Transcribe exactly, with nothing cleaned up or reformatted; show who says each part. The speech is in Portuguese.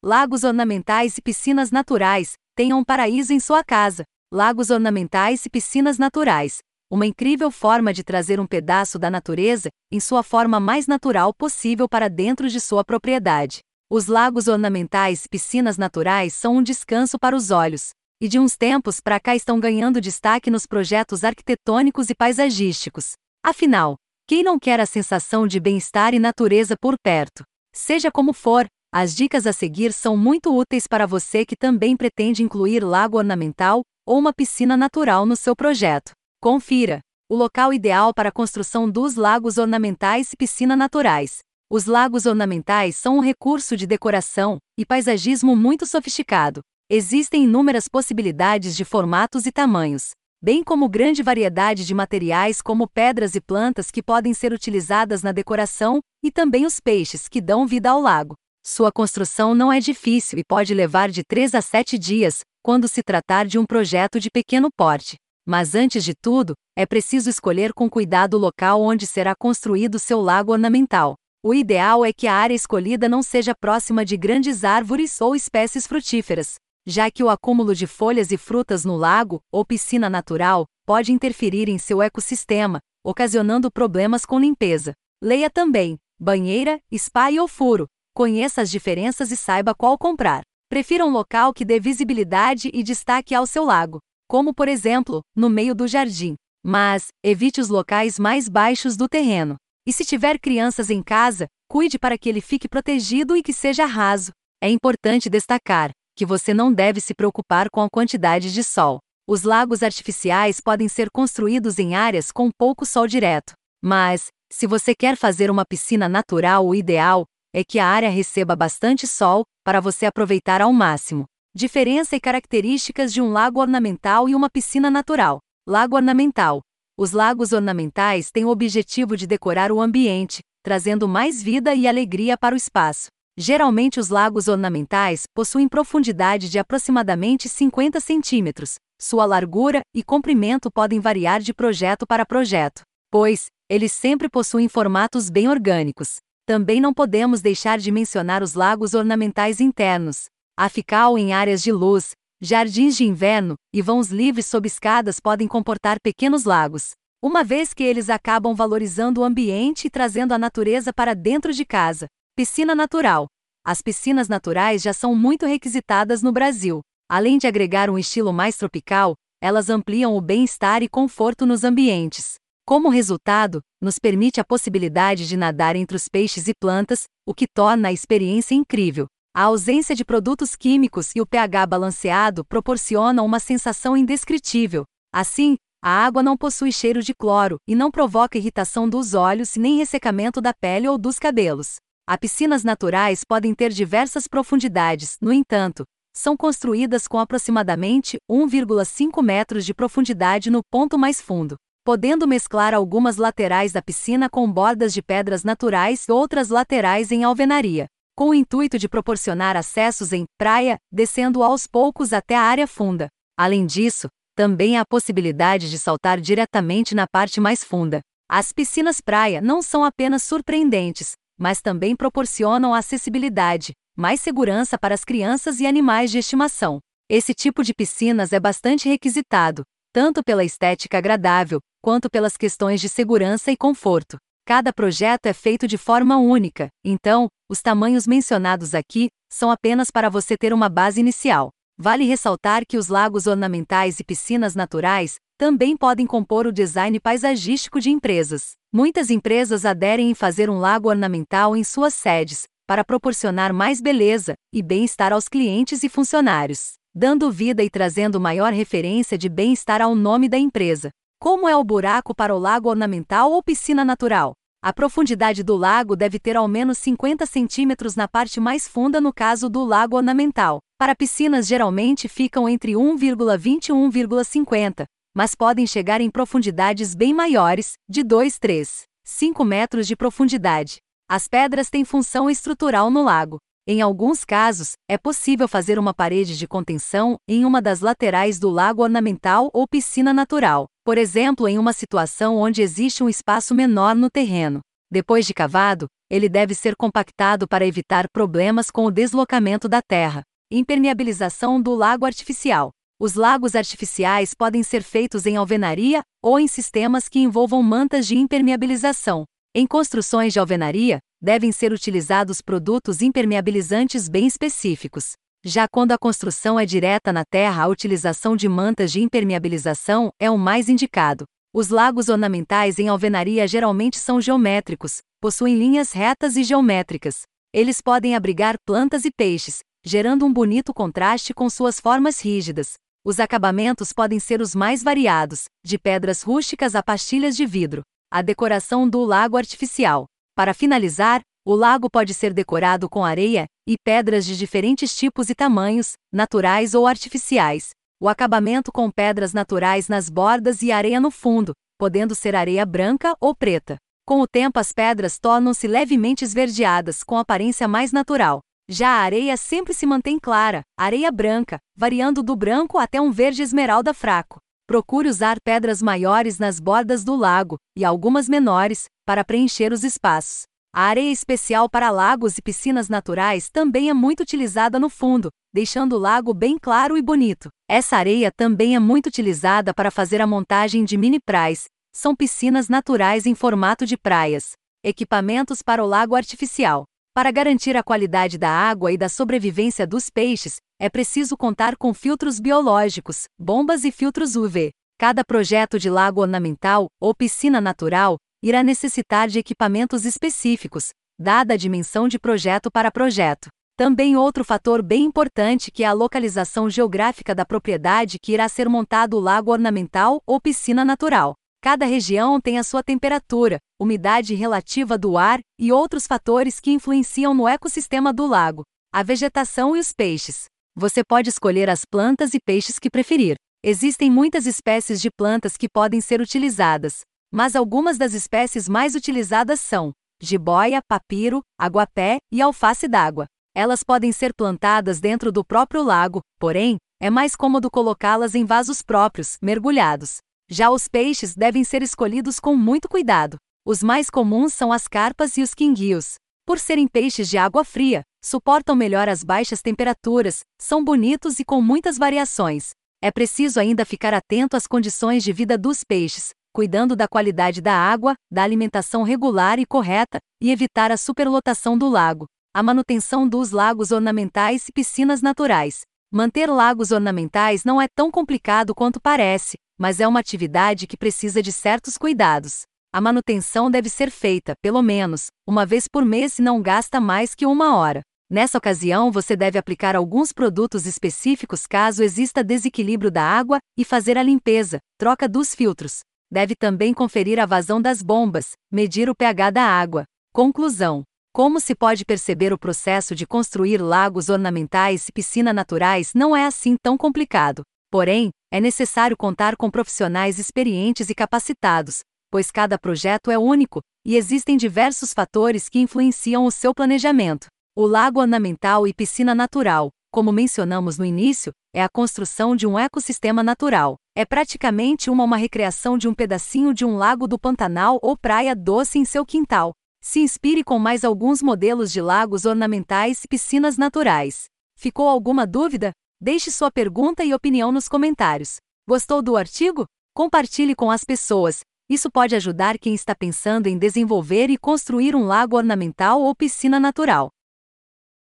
Speaker 1: Lagos ornamentais e piscinas naturais. Tenha um paraíso em sua casa. Lagos ornamentais e piscinas naturais. Uma incrível forma de trazer um pedaço da natureza, em sua forma mais natural possível para dentro de sua propriedade. Os lagos ornamentais e piscinas naturais são um descanso para os olhos, e de uns tempos para cá estão ganhando destaque nos projetos arquitetônicos e paisagísticos. Afinal, quem não quer a sensação de bem-estar e natureza por perto? Seja como for, as dicas a seguir são muito úteis para você que também pretende incluir lago ornamental ou uma piscina natural no seu projeto. Confira o local ideal para a construção dos lagos ornamentais e piscina naturais. Os lagos ornamentais são um recurso de decoração e paisagismo muito sofisticado. Existem inúmeras possibilidades de formatos e tamanhos, bem como grande variedade de materiais como pedras e plantas que podem ser utilizadas na decoração, e também os peixes que dão vida ao lago. Sua construção não é difícil e pode levar de três a sete dias, quando se tratar de um projeto de pequeno porte. Mas antes de tudo, é preciso escolher com cuidado o local onde será construído seu lago ornamental. O ideal é que a área escolhida não seja próxima de grandes árvores ou espécies frutíferas, já que o acúmulo de folhas e frutas no lago ou piscina natural pode interferir em seu ecossistema, ocasionando problemas com limpeza. Leia também: banheira, spa ou furo. Conheça as diferenças e saiba qual comprar. Prefira um local que dê visibilidade e destaque ao seu lago, como por exemplo, no meio do jardim. Mas, evite os locais mais baixos do terreno. E se tiver crianças em casa, cuide para que ele fique protegido e que seja raso. É importante destacar que você não deve se preocupar com a quantidade de sol. Os lagos artificiais podem ser construídos em áreas com pouco sol direto. Mas, se você quer fazer uma piscina natural, o ideal é que a área receba bastante sol, para você aproveitar ao máximo. Diferença e características de um lago ornamental e uma piscina natural. Lago ornamental. Os lagos ornamentais têm o objetivo de decorar o ambiente, trazendo mais vida e alegria para o espaço. Geralmente os lagos ornamentais possuem profundidade de aproximadamente cinquenta centímetros. Sua largura e comprimento podem variar de projeto para projeto, pois eles sempre possuem formatos bem orgânicos. Também não podemos deixar de mencionar os lagos ornamentais internos. Afical em áreas de luz, jardins de inverno e vãos livres sob escadas podem comportar pequenos lagos, uma vez que eles acabam valorizando o ambiente e trazendo a natureza para dentro de casa. Piscina natural. As piscinas naturais já são muito requisitadas no Brasil. Além de agregar um estilo mais tropical, elas ampliam o bem-estar e conforto nos ambientes. Como resultado, nos permite a possibilidade de nadar entre os peixes e plantas, o que torna a experiência incrível. A ausência de produtos químicos e o pH balanceado proporcionam uma sensação indescritível. Assim, a água não possui cheiro de cloro e não provoca irritação dos olhos nem ressecamento da pele ou dos cabelos. As piscinas naturais podem ter diversas profundidades, no entanto, são construídas com aproximadamente um vírgula cinco metros de profundidade no ponto mais fundo, podendo mesclar algumas laterais da piscina com bordas de pedras naturais e outras laterais em alvenaria, com o intuito de proporcionar acessos em praia, descendo aos poucos até a área funda. Além disso, também há a possibilidade de saltar diretamente na parte mais funda. As piscinas praia não são apenas surpreendentes, mas também proporcionam acessibilidade, mais segurança para as crianças e animais de estimação. Esse tipo de piscinas é bastante requisitado, tanto pela estética agradável, quanto pelas questões de segurança e conforto. Cada projeto é feito de forma única, então, os tamanhos mencionados aqui são apenas para você ter uma base inicial. Vale ressaltar que os lagos ornamentais e piscinas naturais também podem compor o design paisagístico de empresas. Muitas empresas aderem em fazer um lago ornamental em suas sedes, para proporcionar mais beleza e bem-estar aos clientes e funcionários, dando vida e trazendo maior referência de bem-estar ao nome da empresa. Como é o buraco para o lago ornamental ou piscina natural? A profundidade do lago deve ter ao menos cinquenta centímetros na parte mais funda no caso do lago ornamental. Para piscinas geralmente ficam entre um vírgula vinte e um vírgula cinquenta, mas podem chegar em profundidades bem maiores, de dois, três, cinco metros de profundidade. As pedras têm função estrutural no lago. Em alguns casos, é possível fazer uma parede de contenção em uma das laterais do lago ornamental ou piscina natural, por exemplo, em uma situação onde existe um espaço menor no terreno. Depois de cavado, ele deve ser compactado para evitar problemas com o deslocamento da terra. Impermeabilização do lago artificial. Os lagos artificiais podem ser feitos em alvenaria ou em sistemas que envolvam mantas de impermeabilização. Em construções de alvenaria, devem ser utilizados produtos impermeabilizantes bem específicos. Já quando a construção é direta na terra, a utilização de mantas de impermeabilização é o mais indicado. Os lagos ornamentais em alvenaria geralmente são geométricos, possuem linhas retas e geométricas. Eles podem abrigar plantas e peixes, gerando um bonito contraste com suas formas rígidas. Os acabamentos podem ser os mais variados, de pedras rústicas a pastilhas de vidro. A decoração do lago artificial. Para finalizar, o lago pode ser decorado com areia e pedras de diferentes tipos e tamanhos, naturais ou artificiais. O acabamento com pedras naturais nas bordas e areia no fundo, podendo ser areia branca ou preta. Com o tempo, as pedras tornam-se levemente esverdeadas, com aparência mais natural. Já a areia sempre se mantém clara, areia branca, variando do branco até um verde esmeralda fraco. Procure usar pedras maiores nas bordas do lago, e algumas menores, para preencher os espaços. A areia especial para lagos e piscinas naturais também é muito utilizada no fundo, deixando o lago bem claro e bonito. Essa areia também é muito utilizada para fazer a montagem de mini praias. São piscinas naturais em formato de praias. Equipamentos para o lago artificial. Para garantir a qualidade da água e da sobrevivência dos peixes, é preciso contar com filtros biológicos, bombas e filtros U V. Cada projeto de lago ornamental ou piscina natural irá necessitar de equipamentos específicos, dada a dimensão de projeto para projeto. Também outro fator bem importante que é a localização geográfica da propriedade que irá ser montado o lago ornamental ou piscina natural. Cada região tem a sua temperatura, umidade relativa do ar e outros fatores que influenciam no ecossistema do lago, a vegetação e os peixes. Você pode escolher as plantas e peixes que preferir. Existem muitas espécies de plantas que podem ser utilizadas, mas algumas das espécies mais utilizadas são jiboia, papiro, aguapé e alface d'água. Elas podem ser plantadas dentro do próprio lago, porém, é mais cômodo colocá-las em vasos próprios, mergulhados. Já os peixes devem ser escolhidos com muito cuidado. Os mais comuns são as carpas e os quinguios. Por serem peixes de água fria, suportam melhor as baixas temperaturas, são bonitos e com muitas variações. É preciso ainda ficar atento às condições de vida dos peixes, cuidando da qualidade da água, da alimentação regular e correta, e evitar a superlotação do lago. A manutenção dos lagos ornamentais e piscinas naturais. Manter lagos ornamentais não é tão complicado quanto parece, mas é uma atividade que precisa de certos cuidados. A manutenção deve ser feita, pelo menos, uma vez por mês e não gasta mais que uma hora. Nessa ocasião, você deve aplicar alguns produtos específicos caso exista desequilíbrio da água e fazer a limpeza, troca dos filtros. Deve também conferir a vazão das bombas, medir o pH da água. Conclusão. Como se pode perceber, o processo de construir lagos ornamentais e piscinas naturais não é assim tão complicado. Porém, é necessário contar com profissionais experientes e capacitados, pois cada projeto é único, e existem diversos fatores que influenciam o seu planejamento. O lago ornamental e piscina natural, como mencionamos no início, é a construção de um ecossistema natural. É praticamente uma, uma recriação de um pedacinho de um lago do Pantanal ou praia doce em seu quintal. Se inspire com mais alguns modelos de lagos ornamentais e piscinas naturais. Ficou alguma dúvida? Deixe sua pergunta e opinião nos comentários. Gostou do artigo? Compartilhe com as pessoas. Isso pode ajudar quem está pensando em desenvolver e construir um lago ornamental ou piscina natural.